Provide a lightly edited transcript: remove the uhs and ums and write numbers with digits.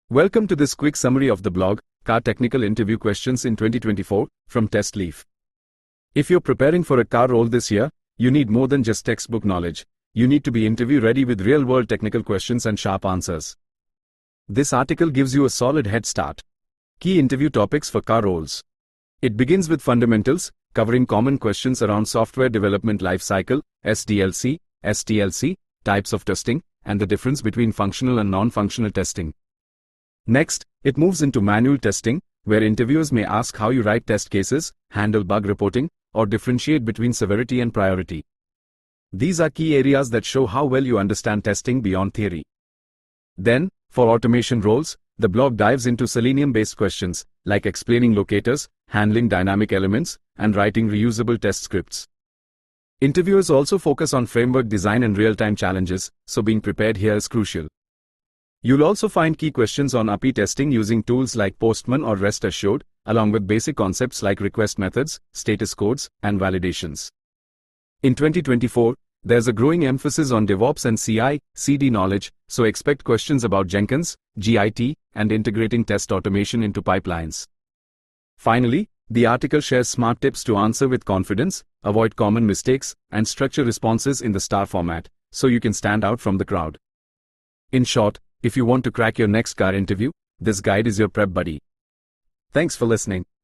Welcome to this quick summary of the blog, Car Technical Interview Questions in 2024, from TestLeaf. If you're preparing for a car role this year, you need more than just textbook knowledge. You need to be interview ready with real-world technical questions and sharp answers. This article gives you a solid head start. Key interview topics for car roles. It begins with fundamentals, covering common questions around software development lifecycle, SDLC, STLC, types of testing, and the difference between functional and non-functional testing. Next, it moves into manual testing, where interviewers may ask how you write test cases, handle bug reporting, or differentiate between severity and priority. These are key areas that show how well you understand testing beyond theory. Then, for automation roles, the blog dives into Selenium-based questions, like explaining locators, handling dynamic elements, and writing reusable test scripts. Interviewers also focus on framework design and real-time challenges, so being prepared here is crucial. You'll also find key questions on API testing using tools like Postman or Rest Assured, along with basic concepts like request methods, status codes, and validations. In 2024, there's a growing emphasis on DevOps and CI/CD knowledge, so expect questions about Jenkins, Git, and integrating test automation into pipelines. Finally, the article shares smart tips to answer with confidence, avoid common mistakes, and structure responses in the star format, so you can stand out from the crowd. In short, if you want to crack your next car interview, this guide is your prep buddy. Thanks for listening.